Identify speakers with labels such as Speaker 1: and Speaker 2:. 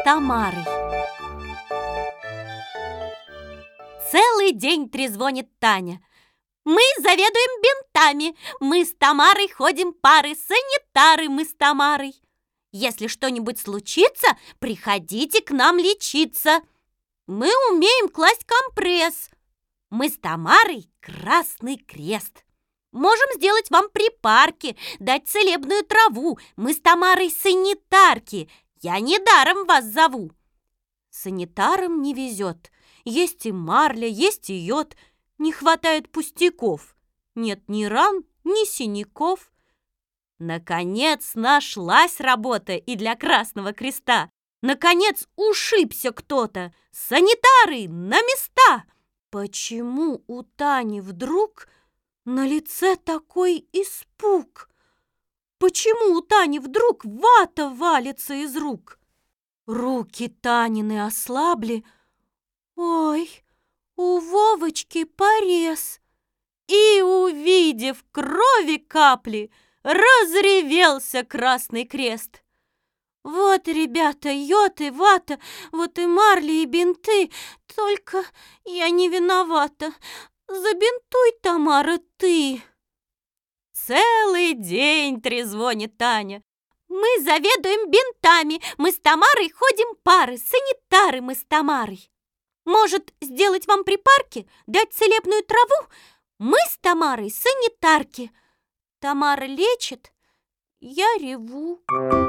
Speaker 1: Тамарой. Целый день трезвонит Таня. Мы заведуем бинтами, мы с Тамарой ходим пары, санитары мы с Тамарой. Если что-нибудь случится, приходите к нам лечиться. Мы умеем класть компресс. Мы с Тамарой Красный Крест. Можем сделать вам припарки, дать целебную траву. Мы с Тамарой санитарки. Я недаром вас зову. Санитарам не везет. Есть и марля, есть и йод. Не хватает пустяков. Нет ни ран, ни синяков. Наконец нашлась работа и для Красного Креста. Наконец ушибся кто-то. Санитары на места! Почему у Тани вдруг на лице такой испуг? Почему у Тани вдруг вата валится из рук? Руки Танины ослабли. Ой, у Вовочки порез. И, увидев крови капли, разревелся Красный Крест. Вот, ребята, йод и вата, вот и марли, и бинты. Только я не виновата. Забинтуй, Тамара, ты. Целый день трезвонит Таня. Мы заведуем бинтами, мы с Тамарой ходим пары, санитары мы с Тамарой. Может, сделать вам припарки, дать целебную траву? Мы с Тамарой санитарки. Тамара лечит, я реву.